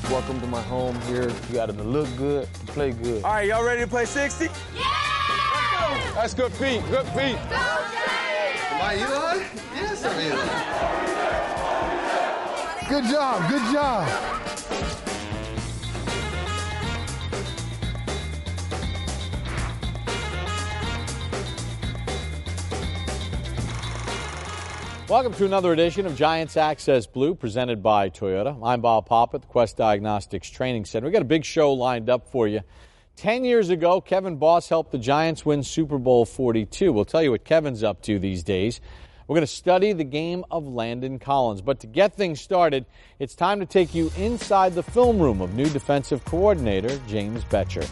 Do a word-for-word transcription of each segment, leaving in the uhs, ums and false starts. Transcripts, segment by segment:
Welcome to my home here. You got to look good, to play good. All right, y'all ready to play sixty? Yeah! That's good feet, good feet. Go Giants! Am I Eli? Yes, I'm Eli. Good job, good job. Welcome to another edition of Giants Access Blue, presented by Toyota. I'm Bob Papa at the Quest Diagnostics Training Center. We've got a big show lined up for you. Ten years ago, Kevin Boss helped the Giants win Super Bowl forty-two. We'll tell you what Kevin's up to these days. We're going to study the game of Landon Collins. But to get things started, it's time to take you inside the film room of new defensive coordinator James Bettcher.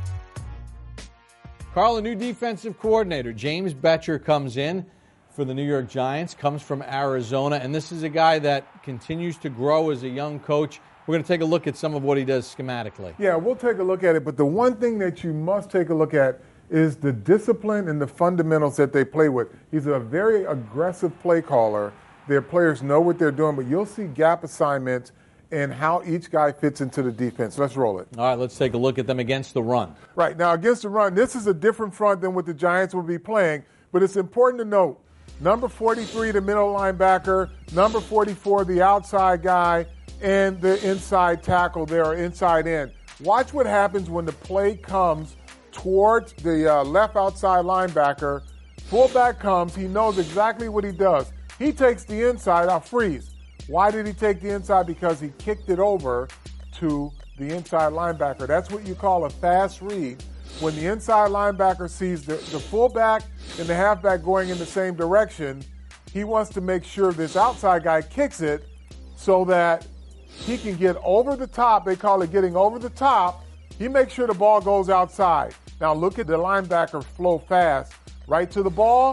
Carl, a new defensive coordinator, James Bettcher, comes in for the New York Giants, comes from Arizona, and this is a guy that continues to grow as a young coach. We're going to take a look at some of what he does schematically. Yeah, we'll take a look at it, but the one thing that you must take a look at is the discipline and the fundamentals that they play with. He's a very aggressive play caller. Their players know what they're doing, but you'll see gap assignments and how each guy fits into the defense. Let's roll it. All right, let's take a look at them against the run. Right, now against the run, this is a different front than what the Giants will be playing, but it's important to note, number forty-three, the middle linebacker, number forty-four, the outside guy, and the inside tackle there, or inside end. Watch what happens when the play comes towards the uh, left outside linebacker. Fullback comes. He knows exactly what he does. He takes the inside. I'll freeze. Why did he take the inside? Because he kicked it over to the inside linebacker. That's what you call a fast read. When the inside linebacker sees the, the fullback and the halfback going in the same direction, he wants to make sure this outside guy kicks it so that he can get over the top. They call it getting over the top. He makes sure the ball goes outside. Now look at the linebacker flow fast. Right to the ball.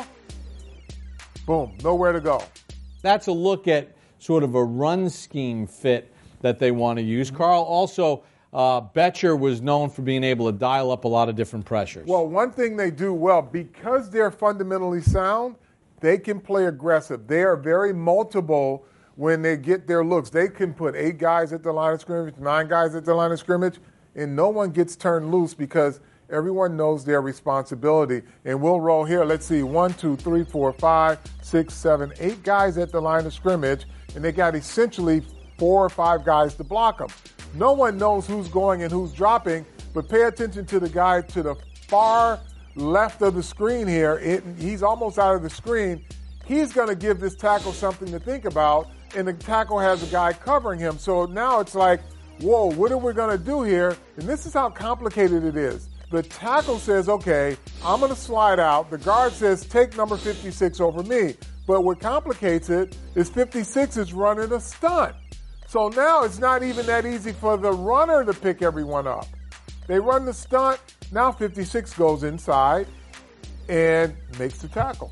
Boom, nowhere to go. That's a look at sort of a run scheme fit that they want to use. Carl, also, uh, Bettcher was known for being able to dial up a lot of different pressures. Well, one thing they do well, because they're fundamentally sound, they can play aggressive. They are very multiple when they get their looks. They can put eight guys at the line of scrimmage, nine guys at the line of scrimmage, and no one gets turned loose because everyone knows their responsibility. And we'll roll here. Let's see, one, two, three, four, five, six, seven, eight guys at the line of scrimmage, and they got essentially four or five guys to block them. No one knows who's going and who's dropping, but pay attention to the guy to the far left of the screen here. It, he's almost out of the screen. He's going to give this tackle something to think about, and the tackle has a guy covering him. So now it's like, whoa, what are we going to do here? And this is how complicated it is. The tackle says, okay, I'm going to slide out. The guard says, take number fifty-six over me. But what complicates it is fifty-six is running a stunt. So now it's not even that easy for the runner to pick everyone up. They run the stunt. Now fifty-six goes inside and makes the tackle.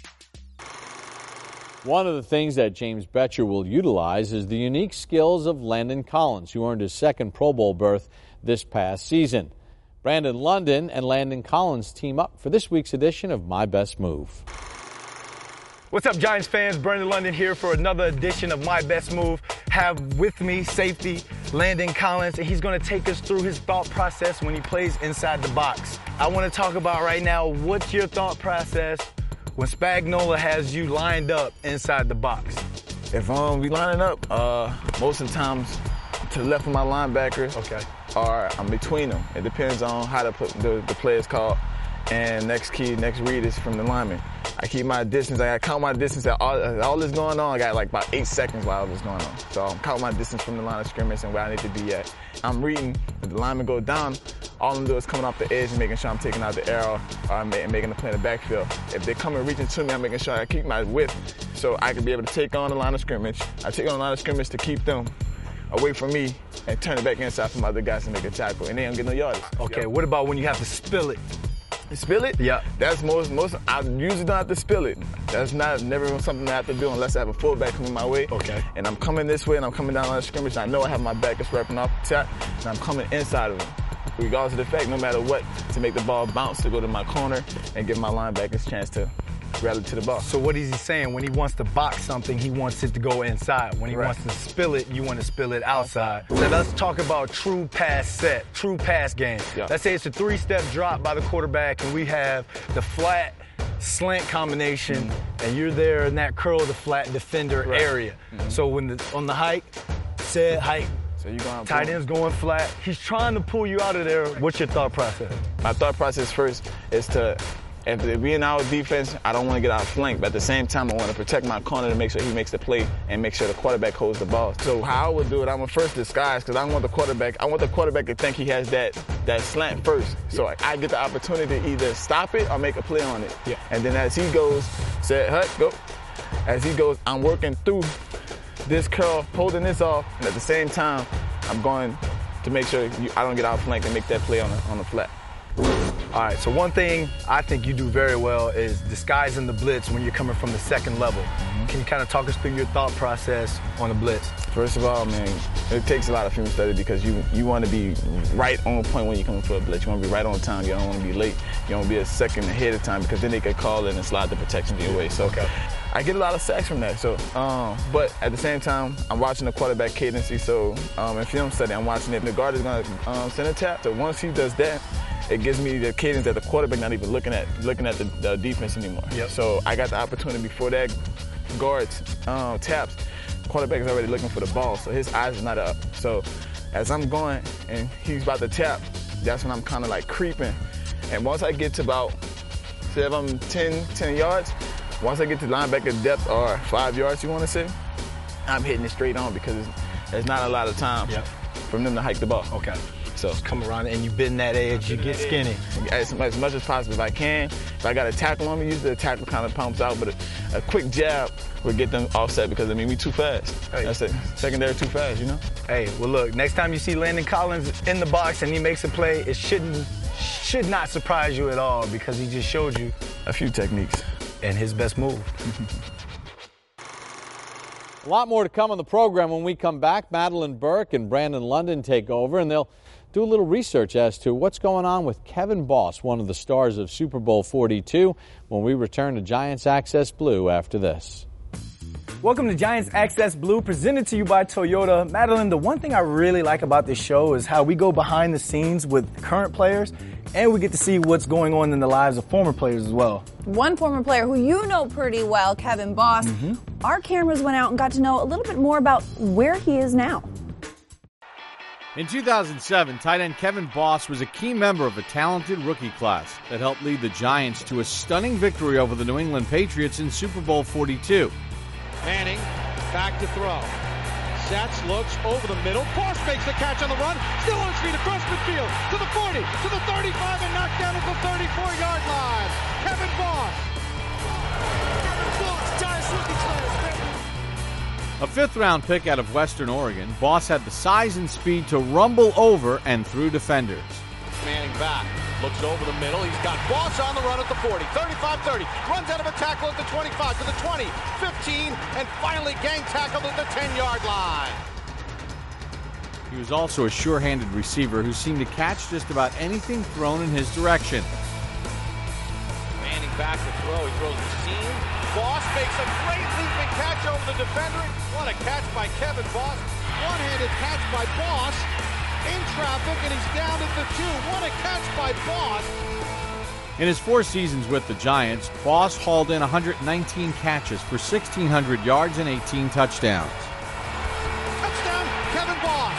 One of the things that James Bettcher will utilize is the unique skills of Landon Collins, who earned his second Pro Bowl berth this past season. Brandon London and Landon Collins team up for this week's edition of My Best Move. What's up, Giants fans? Brandon London here for another edition of My Best Move. Have with me safety Landon Collins, and he's going to take us through his thought process when he plays inside the box. I want to talk about right now, what's your thought process when Spagnuolo has you lined up inside the box? If um, we lining up, uh, most of the times to the left of my linebacker, okay, or I'm between them. It depends on how the, the, the play is called. And next key, next read is from the lineman. I keep my distance. I count my distance. At all, all this going on, I got like about eight seconds while all this going on. So I'm counting my distance from the line of scrimmage and where I need to be at. I'm reading. If the lineman go down, all I'm doing is coming off the edge and making sure I'm taking out the arrow or I'm making the play in the backfield. If they're coming reaching to me, I'm making sure I keep my width so I can be able to take on the line of scrimmage. I take on the line of scrimmage to keep them away from me and turn it back inside from other guys to make a tackle, and they don't get no yardage. Okay, Yep. What about when you have to spill it? Spill it? Yeah. That's most, most, I usually don't have to spill it. That's not, never something I have to do unless I have a fullback coming my way. Okay. And I'm coming this way and I'm coming down on the scrimmage, and I know I have my back is wrapping off the top, and I'm coming inside of him. Regardless of the fact, no matter what, to make the ball bounce, to go to my corner and give my linebackers a chance to rally to the ball. So what is he saying? When he wants to box something, he wants it to go inside. When he Right. wants to spill it, you want to spill it outside. So let's talk about true pass set, true pass game. Yeah. Let's say it's a three-step drop by the quarterback, and we have the flat slant combination, mm-hmm. and you're there in that curl to flat defender Right. area. Mm-hmm. So when the, on the hike, set hike, So you going tight end's going flat. He's trying to pull you out of there. What's your thought process? My thought process first is to, if we in our defense, I don't want to get out flanked, but at the same time, I want to protect my corner to make sure he makes the play and make sure the quarterback holds the ball. So how I would do it, I'm gonna first disguise, because I want the quarterback, I want the quarterback to think he has that that slant first. So I, I get the opportunity to either stop it or make a play on it. Yeah. And then as he goes, set, hut, go. As he goes, I'm working through this curl, holding this off, and at the same time, I'm going to make sure you, I don't get out flanked and make that play on the, on the flat. All right, so one thing I think you do very well is disguising the blitz when you're coming from the second level. Mm-hmm. Can you kind of talk us through your thought process on the blitz? First of all, man, it takes a lot of film study because you, you want to be right on point when you're coming for a blitz. You want to be right on time. You don't want to be late. You don't want to be a second ahead of time because then they could call in and slide the protection your way. So okay. I get a lot of sacks from that. So, um, but at the same time, I'm watching the quarterback cadency. So um, in film study, I'm watching it. The guard is going to um, send a tap. So once he does that, it gives me the cadence that the quarterback not even looking at looking at the, the defense anymore. Yep. So I got the opportunity before that guard um, taps. The quarterback is already looking for the ball, so his eyes are not up. So as I'm going and he's about to tap, that's when I'm kind of like creeping. And once I get to about, say if I'm ten, ten yards, once I get to linebacker depth or five yards, you want to say, I'm hitting it straight on because there's not a lot of time yep. for them to hike the ball. Okay. So come around and you bend that edge, you get skinny. As, as much as possible, if I can. If I got a tackle on me, usually the tackle kind of pumps out, but a, a quick jab would get them offset because I mean we too fast. Hey. That's it. Secondary too fast, you know. Hey, well look, next time you see Landon Collins in the box and he makes a play, it shouldn't should not surprise you at all because he just showed you a few techniques and his best move. A lot more to come on the program when we come back. Madeline Burke and Brandon London take over, and they'll do a little research as to what's going on with Kevin Boss, one of the stars of Super Bowl forty-two, when we return to Giants Access Blue after this. Welcome to Giants Access Blue, presented to you by Toyota. Madeline, the one thing I really like about this show is how we go behind the scenes with current players, and we get to see what's going on in the lives of former players as well. One former player who you know pretty well, Kevin Boss. Mm-hmm. Our cameras went out and got to know a little bit more about where he is now. In two thousand seven, tight end Kevin Boss was a key member of a talented rookie class that helped lead the Giants to a stunning victory over the New England Patriots in Super Bowl forty-two. Manning back to throw. Sets, looks over the middle. Boss makes the catch on the run. Still on his feet across midfield. To the forty, to the thirty-five, and knocked down at the thirty-four-yard line. Kevin Boss. Kevin Boss, Giants rookie class, baby. A fifth-round pick out of Western Oregon, Boss had the size and speed to rumble over and through defenders. Manning back, looks over the middle. He's got Boss on the run at the forty, thirty-five thirty. Runs out of a tackle at the twenty-five, to the twenty, fifteen, and finally gang tackled at the ten-yard line. He was also a sure-handed receiver who seemed to catch just about anything thrown in his direction. Manning back to throw. He throws the seam. Boss makes a great leaping catch over the defender. What a catch by Kevin Boss. One-handed catch by Boss. In traffic, and he's down at the two. What a catch by Boss. In his four seasons with the Giants, Boss hauled in one hundred nineteen catches for sixteen hundred yards and eighteen touchdowns. Touchdown, Kevin Boss.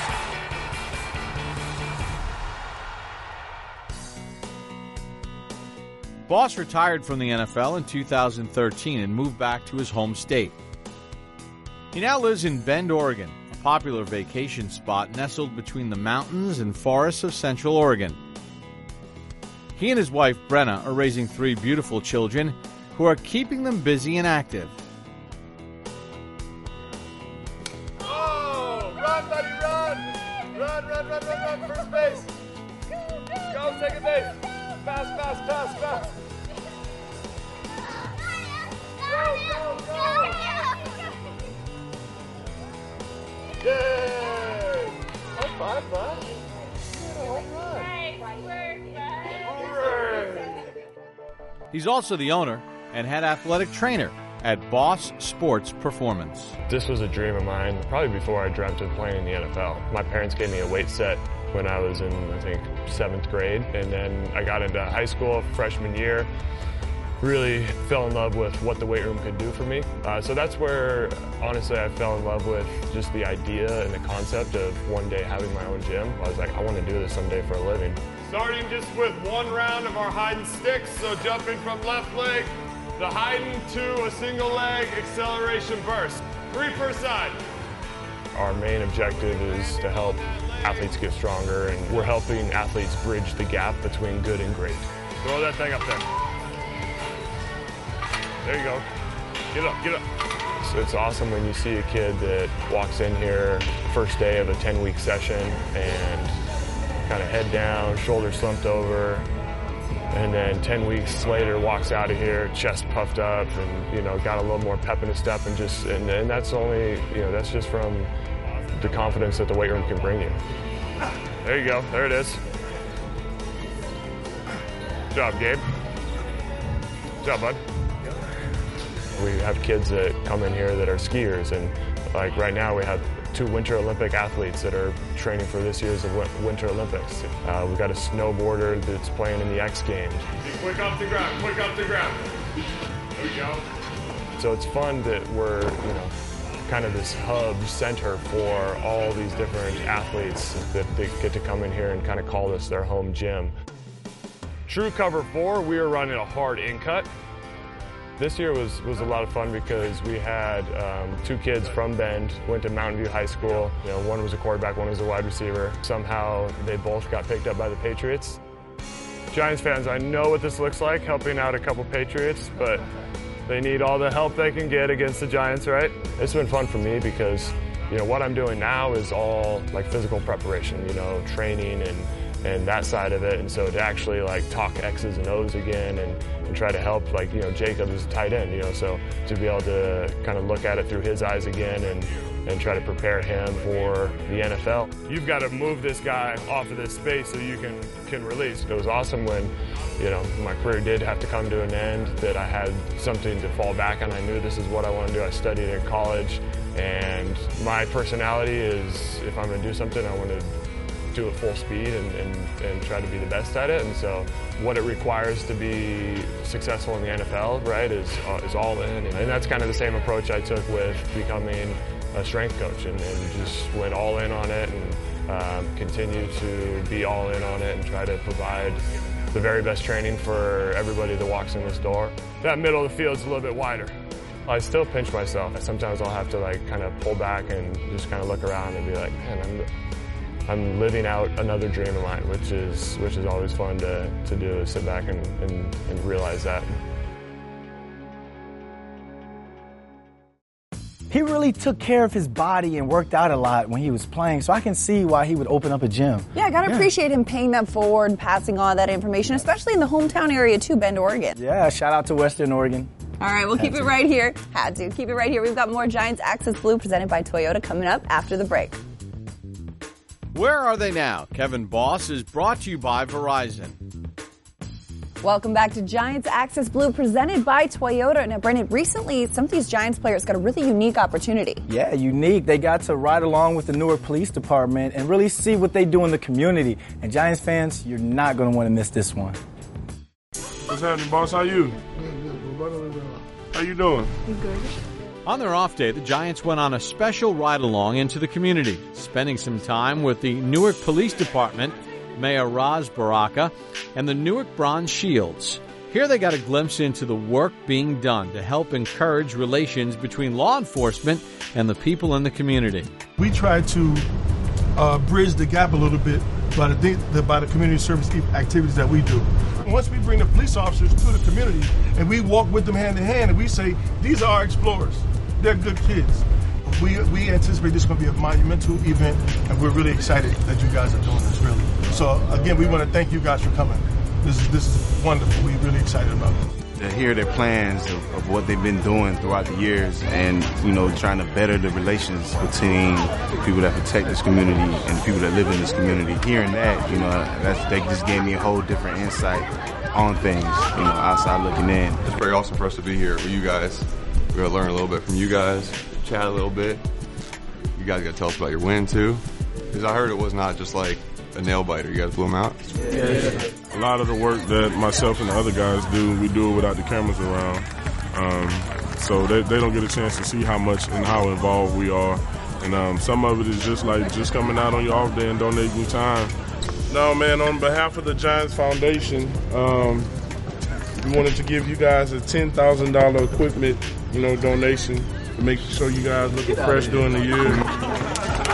Boss retired from the N F L in two thousand thirteen and moved back to his home state. He now lives in Bend, Oregon, a popular vacation spot nestled between the mountains and forests of Central Oregon. He and his wife, Brenna, are raising three beautiful children who are keeping them busy and active. Oh, run, buddy, run! Run, run, run, run, run, first base! Go, second base! Fast, fast, fast, fast! Go, go, go! Yay! High five, bud! Home run! He's also the owner and head athletic trainer at Boss Sports Performance. This was a dream of mine, probably before I dreamt of playing in the N F L. My parents gave me a weight set when I was in, I think, seventh grade, and then I got into high school freshman year. Really fell in love with what the weight room could do for me. Uh, so that's where, honestly, I fell in love with just the idea and the concept of one day having my own gym. I was like, I want to do this someday for a living. Starting just with one round of our hide and sticks, so jumping from left leg, the hiding to a single leg acceleration burst. Three per side. Our main objective is to help athletes get stronger, and we're helping athletes bridge the gap between good and great. Throw that thing up there. There you go. Get up, get up. So it's awesome when you see a kid that walks in here first day of a ten-week session and kind of head down, shoulders slumped over, and then ten weeks later walks out of here, chest puffed up, and you know, got a little more pep in his step, and just and, and that's only you know that's just from the confidence that the weight room can bring you. There you go. There it is. Good job, Gabe. Good job, bud. We have kids that come in here that are skiers, and like right now we have two Winter Olympic athletes that are training for this year's Winter Olympics. Uh, we've got a snowboarder that's playing in the X Games. Quick off the ground, quick off the ground. There we go. So it's fun that we're, you know, kind of this hub center for all these different athletes that they get to come in here and kind of call this their home gym. True cover four, we are running a hard in cut. This year was, was a lot of fun because we had um, two kids from Bend, went to Mountain View High School. You know, one was a quarterback, one was a wide receiver. Somehow they both got picked up by the Patriots. Giants fans, I know what this looks like, helping out a couple Patriots, but they need all the help they can get against the Giants, right? It's been fun for me because, you know, what I'm doing now is all like physical preparation, you know, training and and that side of it. And so to actually like talk X's and O's again and, and try to help, like, you know, Jacob is a tight end, you know, so to be able to kind of look at it through his eyes again and, and try to prepare him for the N F L. You've got to move this guy off of this space so you can, can release. It was awesome when, you know, my career did have to come to an end, that I had something to fall back on. I knew this is what I want to do. I studied in college, and my personality is, if I'm going to do something, I want to do it full speed and, and, and try to be the best at it. And so what it requires to be successful in the N F L, right, is, uh, is all in. And, and that's kind of the same approach I took with becoming a strength coach, and, and just went all in on it and um, continue to be all in on it and try to provide the very best training for everybody that walks in this door. That middle of the field is a little bit wider. I still pinch myself. Sometimes I'll have to like kind of pull back and just kind of look around and be like, man, I'm I'm living out another dream of mine, which is which is always fun to, to do, is sit back and, and, and realize that. He really took care of his body and worked out a lot when he was playing, so I can see why he would open up a gym. Yeah, I gotta yeah. appreciate him paying that forward and passing on that information, especially in the hometown area too, Bend, Oregon. Yeah, shout out to Western Oregon. All right, we'll Had keep to. it right here. Had to. Keep it right here. We've got more Giants Access Blue presented by Toyota coming up after the break. Where are they now? Kevin Boss is brought to you by Verizon. Welcome back to Giants Access Blue presented by Toyota. Now, Brendan, recently some of these Giants players got a really unique opportunity. Yeah, unique. They got to ride along with the Newark Police Department and really see what they do in the community. And Giants fans, you're not going to want to miss this one. What's happening, boss? How you? How you doing? You good? On their off day, the Giants went on a special ride-along into the community, spending some time with the Newark Police Department, Mayor Raz Baraka, and the Newark Bronze Shields. Here they got a glimpse into the work being done to help encourage relations between law enforcement and the people in the community. We try to uh, bridge the gap a little bit by the, the, by the community service activities that we do. Once we bring the police officers to the community and we walk with them hand in hand and we say, these are our explorers. They're good kids. We we anticipate this is going to be a monumental event, and we're really excited that you guys are doing this, really. So, again, we want to thank you guys for coming. This is, this is wonderful. We're really excited about this. To hear their plans of, of what they've been doing throughout the years and, you know, trying to better the relations between the people that protect this community and the people that live in this community. Hearing that, you know, that's, that just gave me a whole different insight on things, you know, outside looking in. It's pretty awesome for us to be here with you guys. We're gonna learn a little bit from you guys, chat a little bit. You guys gotta tell us about your win too, because I heard it was not just like a nail biter. You guys blew them out. Yeah. A lot of the work that myself and the other guys do, we do it without the cameras around. Um, so they, they don't get a chance to see how much and how involved we are. And um, some of it is just like just coming out on your off day and donating your time. No, man, on behalf of the Giants Foundation, um, we wanted to give you guys a ten thousand dollars equipment, you know, donation to make sure you guys looking fresh during the year.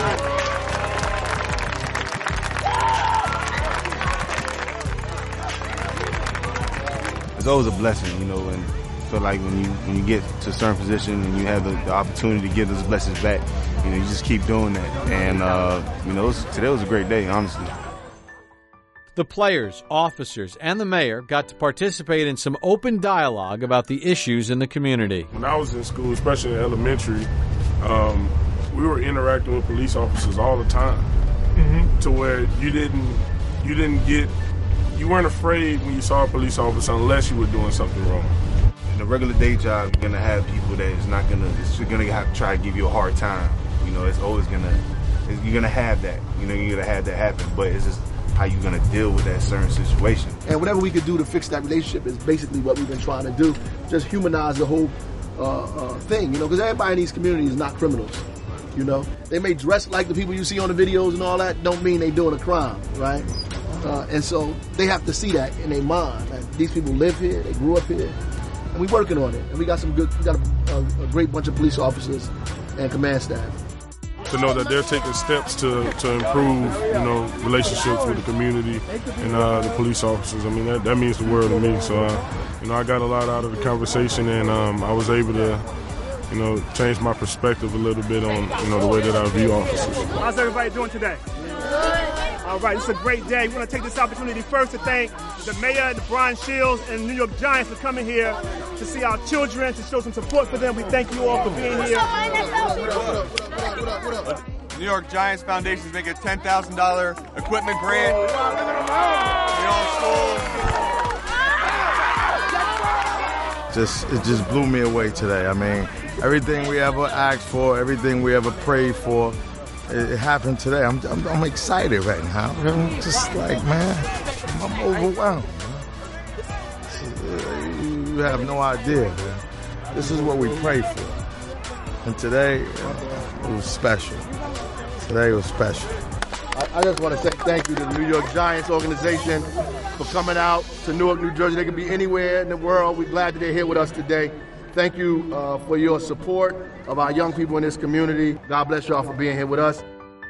It's always a blessing, you know, and feel like when you when you get to a certain position and you have the, the opportunity to give those blessings back, you know, you just keep doing that. And, uh, you know, it was, today was a great day, honestly. The players, officers, and the mayor got to participate in some open dialogue about the issues in the community. When I was in school, especially in elementary, um, we were interacting with police officers all the time, mm-hmm. to where you didn't you didn't get you weren't afraid when you saw a police officer unless you were doing something wrong. In a regular day job, you're gonna have people that is not gonna it's gonna have to try to give you a hard time. You know, it's always gonna it's, you're gonna have that. You know, you're gonna have that happen, but it's just how you gonna deal with that certain situation. And whatever we could do to fix that relationship is basically what we've been trying to do. Just humanize the whole uh, uh, thing, you know, because everybody in these communities is not criminals. You know, they may dress like the people you see on the videos and all that. Don't mean they doing a crime, right? Uh, and so they have to see that in their mind. Like, these people live here, they grew up here, and we working on it. And we got some good, we got a, a, a great bunch of police officers and command staff. To know that they're taking steps to, to improve, you know, relationships with the community and uh, the police officers. I mean, that, that means the world to me. So, uh, you know, I got a lot out of the conversation, and um, I was able to, you know, change my perspective a little bit on, you know, the way that I view officers. How's everybody doing today? All right, it's a great day. We want to take this opportunity first to thank the mayor, the Brian Shields, and New York Giants for coming here to see our children, to show some support for them. We thank you all for being here. New York Giants Foundation is making a ten thousand dollars equipment grant. You know, Just it just blew me away today. I mean, everything we ever asked for, everything we ever prayed for, it, it happened today. I'm, I'm I'm excited right now. I'm just like, man, I'm overwhelmed. You have no idea, man. This is what we pray for, and today it was special. Today was special. I, I just want to say thank you to the New York Giants organization for coming out to Newark, New Jersey. They could be anywhere in the world. We're glad that they're here with us today. Thank you uh, for your support of our young people in this community. God bless y'all for being here with us.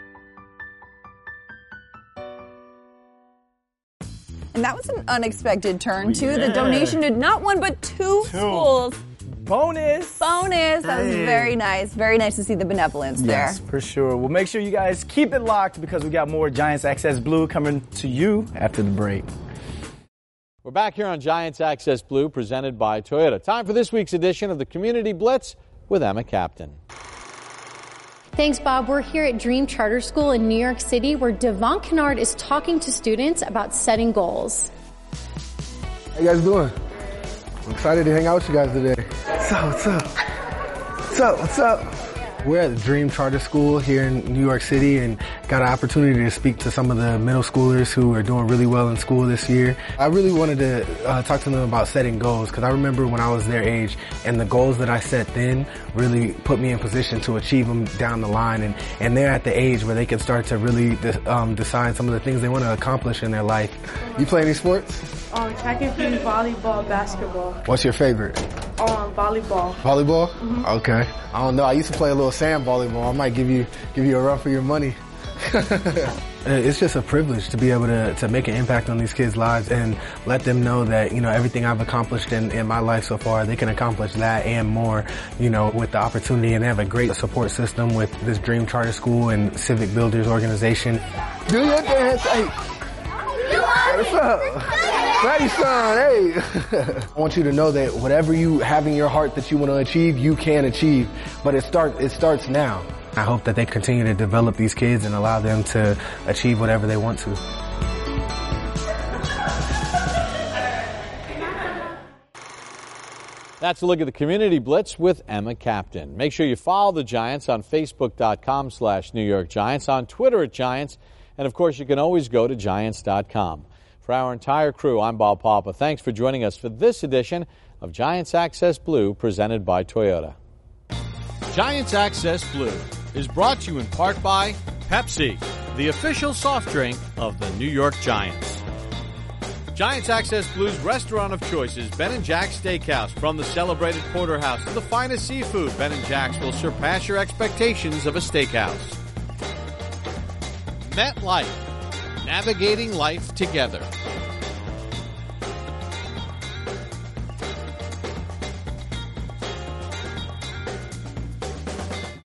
And that was an unexpected turn, too. Yeah. The donation to not one, but two, two. schools. Bonus. Bonus. That was Hey. very nice. Very nice to see the benevolence Yes, there. for sure. Well, make sure you guys keep it locked because we got more Giants Access Blue coming to you after the break. We're back here on Giants Access Blue, presented by Toyota. Time for this week's edition of the Community Blitz with Emma Captain. Thanks, Bob. We're here at Dream Charter School in New York City, where Devon Kennard is talking to students about setting goals. How you guys doing? I'm excited to hang out with you guys today. What's up, what's up? What's up, what's up? We're at the Dream Charter School here in New York City and got an opportunity to speak to some of the middle schoolers who are doing really well in school this year. I really wanted to uh, talk to them about setting goals because I remember when I was their age and the goals that I set then really put me in position to achieve them down the line, and, and they're at the age where they can start to really de- um, decide some of the things they want to accomplish in their life. You play any sports? Um, track and field, volleyball, basketball. What's your favorite? Um, volleyball. Volleyball? Mm-hmm. Okay. I don't know. I used to play a little sand volleyball. I might give you give you a run for your money. It's just a privilege to be able to, to make an impact on these kids' lives and let them know that, you know, everything I've accomplished in, in my life so far, they can accomplish that and more, you know, with the opportunity. And they have a great support system with this Dream Charter School and Civic Builders organization. Do your dance. Hey. What's up? Nice son, hey. I want you to know that whatever you have in your heart that you want to achieve, you can achieve. But it start it starts now. I hope that they continue to develop these kids and allow them to achieve whatever they want to. That's a look at the Community Blitz with Emma Captain. Make sure you follow the Giants on Facebook.com slash New York Giants, on Twitter at Giants, and of course you can always go to Giants dot com. For our entire crew, I'm Bob Papa. Thanks for joining us for this edition of Giants Access Blue, presented by Toyota. Giants Access Blue is brought to you in part by Pepsi, the official soft drink of the New York Giants. Giants Access Blue's restaurant of choice is Ben and Jack's Steakhouse. From the celebrated porterhouse to the finest seafood, Ben and Jack's will surpass your expectations of a steakhouse. MetLife, navigating life together.